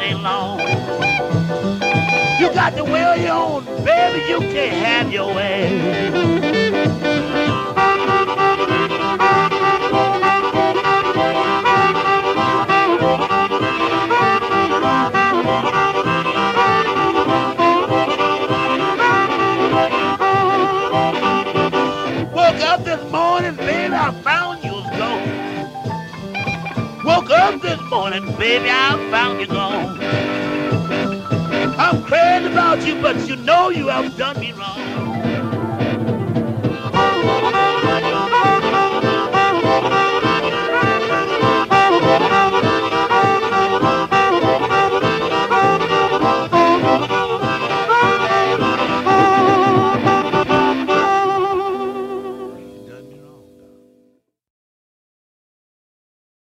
day long. You got to will your own, baby, you can't have your way. Woke up this morning, baby, I found you was gone. Woke up this morning, baby, I found you gone. I'm crazy about you, but you know you have done me wrong.